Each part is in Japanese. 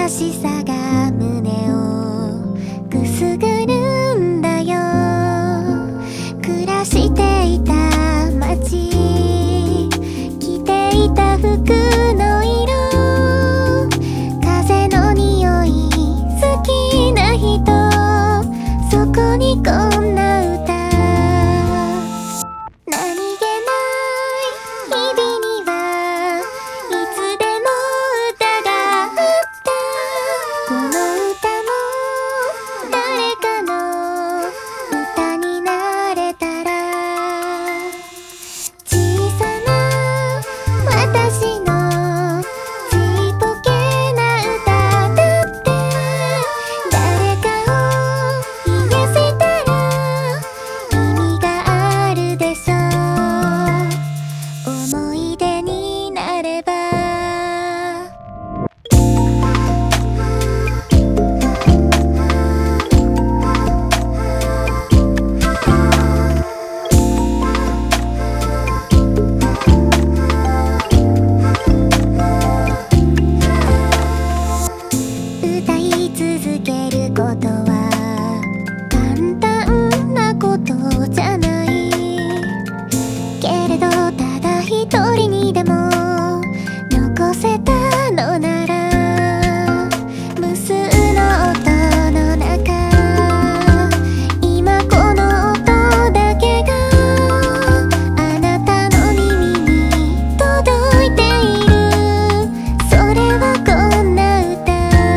しさが胸をくすぐるんだよ。暮らしていた街、着ていた服の色、風の匂い、好きな人、そこにこんな歌、何気ない日々にはいつでも歌があった。この歌も誰かの歌になれたら、小さな私のちっぽけな歌だって、誰かを癒せたら意味があるでしょう。思い出になれば。歌い続けることは簡単なことじゃない。けれどただ一人にでも残せたのなら、無数の音の中、今この音だけがあなたの耳に届いている。それはこんな歌。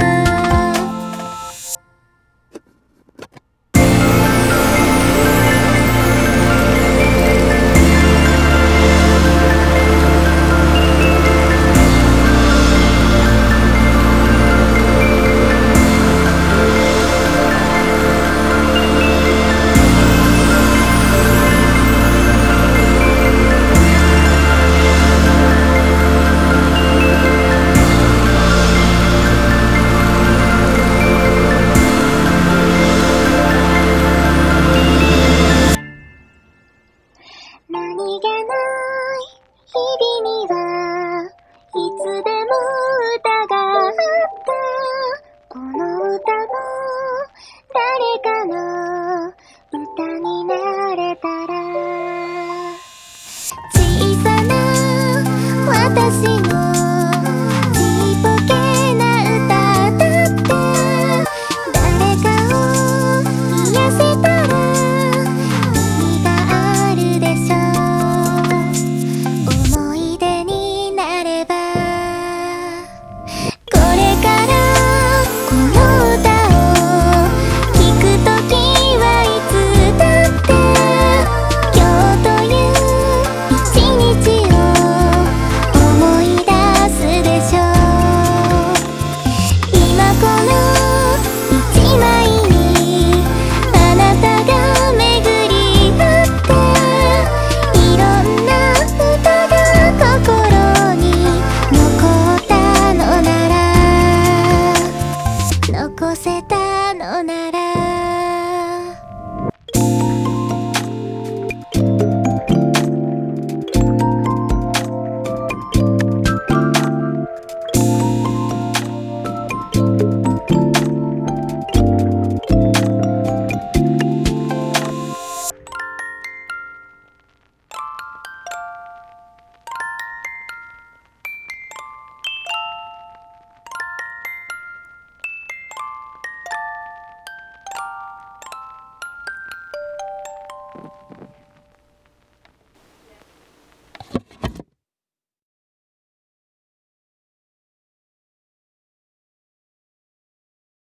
何気ない日々にはいつでも歌があった。この歌も誰かの歌になれたら、小さな私の